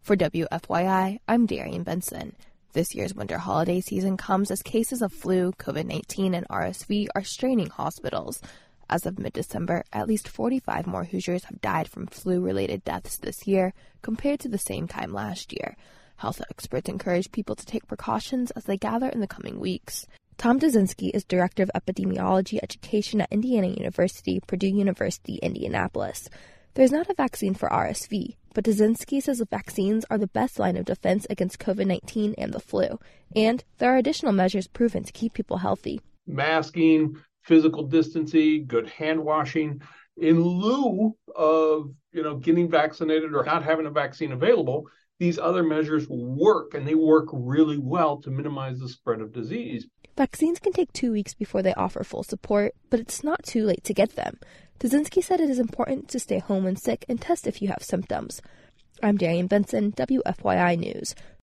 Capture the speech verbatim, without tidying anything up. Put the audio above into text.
For W F Y I, I'm Darian Benson. This year's winter holiday season comes as cases of flu, COVID nineteen, and R S V are straining hospitals. As of mid-December, at least forty-five more Hoosiers have died from flu-related deaths this year compared to the same time last year. Health experts encourage people to take precautions as they gather in the coming weeks. Tom Daszynski is Director of Epidemiology Education at Indiana University, Purdue University, Indianapolis. There's not a vaccine for R S V, but Daszynski says vaccines are the best line of defense against COVID nineteen and the flu, and there are additional measures proven to keep people healthy. Masking, physical distancing, good hand washing, in lieu of, you know, getting vaccinated or not having a vaccine available, these other measures work, and they work really well to minimize the spread of disease. Vaccines can take two weeks before they offer full support, but it's not too late to get them. Daszynski said it is important to stay home when sick and test if you have symptoms. I'm Darian Benson, W F Y I News.